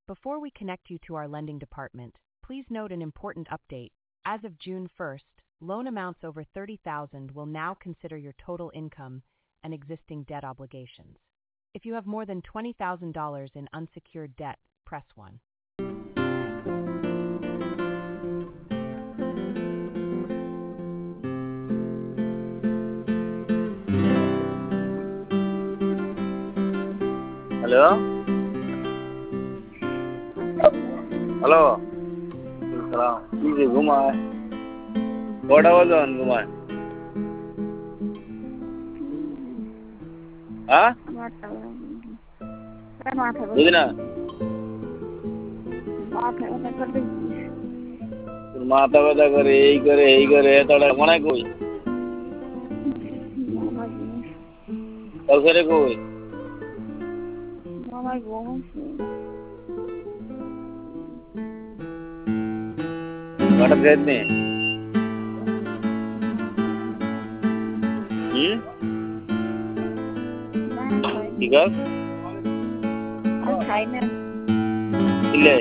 Before we connect you to our lending department, please note an important update. As of June 1st, loan amounts over $30,000 will now consider your total income and existing debt obligations. If you have more than $20,000 in unsecured debt, press 1. Hello? Hello? Salam. Easy, Gumai. What was on, Gumai? Huh? Budina? माता बता करे यही करे तोड़ा मना कोई तब करे कोई वाटर कहते हैं ठीक है